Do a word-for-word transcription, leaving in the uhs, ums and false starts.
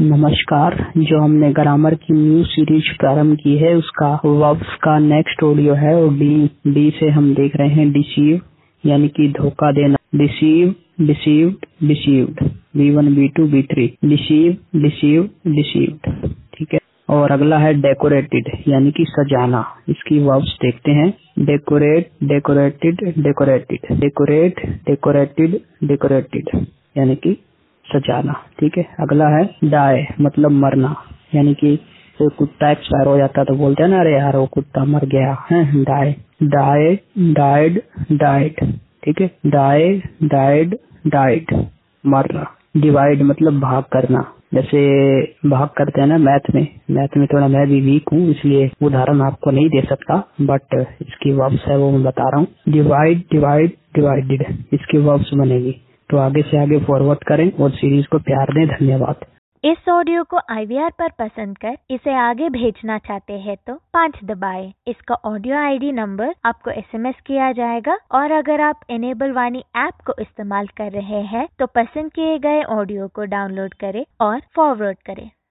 नमस्कार। जो हमने ग्रामर की न्यू सीरीज प्रारंभ की है उसका वर्ब्स का नेक्स्ट ऑडियो है और डी डी से हम देख रहे हैं डिसीव यानी कि धोखा देना। Deceive, deceived, deceived, B one B two B three, deceive, deceived, deceived. ठीक है। और अगला है डेकोरेटेड यानी कि सजाना। इसकी वर्ब्स देखते हैं। Decorate, decorated, decorated, decorate, decorated, decorated यानी कि सजाना। ठीक है। अगला है डाई मतलब मरना यानी कि कोई कुत्ता एक्सपायर हो जाता है तो बोलते हैं ना, अरे यार वो कुत्ता मर गया है। Die, die, died, died. ठीक है। डाई, डाइड, डाइड मरना। डिवाइड मतलब भाग करना। जैसे भाग करते हैं ना मैथ में। मैथ में थोड़ा मैं भी वीक हूँ इसलिए उदाहरण आपको नहीं दे सकता, बट इसकी वर्ब्स है वो मैं बता रहा हूँ। डिवाइड, डिवाइड, डिवाइडेड इसकी वर्ब्स बनेगी। तो आगे से आगे फॉरवर्ड करें और सीरीज को प्यार दें। धन्यवाद। इस ऑडियो को आई वी आर पर पसंद कर इसे आगे भेजना चाहते हैं तो पाँच दबाएं। इसका ऑडियो आई डी नंबर आपको एस एम एस किया जाएगा और अगर आप इनेबल वाणी ऐप को इस्तेमाल कर रहे हैं तो पसंद किए गए ऑडियो को डाउनलोड करें और फॉरवर्ड करें।